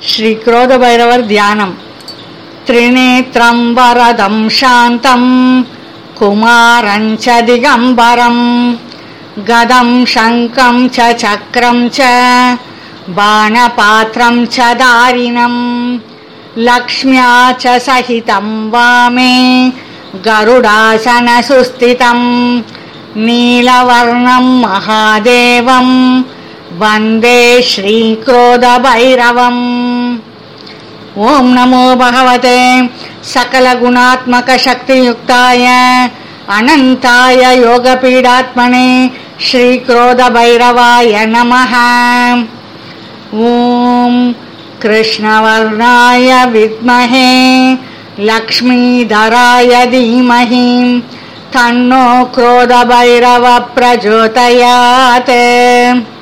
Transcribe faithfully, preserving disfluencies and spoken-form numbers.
श्री क्रोधभैरवर ध्यानम। त्रिनेत्रं वरदं शान्तं कुमारं च दिगंबरं गदं शङ्खं च चक्रं च बाणपात्रं च दारिणं लक्ष्म्या च सहितं वामे गरुडासनसुस्थितं नीलवर्णं महादेवं वन्दे श्रीक्रोधभैरवम्। ओम नमो भगवते सकलगुणात्मक शक्तियुक्ताय अनंताय योगपीडात्मने श्रीक्रोधभैरवाय नमः। ओम कृष्णवर्णाय विद्महे लक्ष्मीधराय धीमहि तन्नो क्रोधभैरव प्रचोदयात्।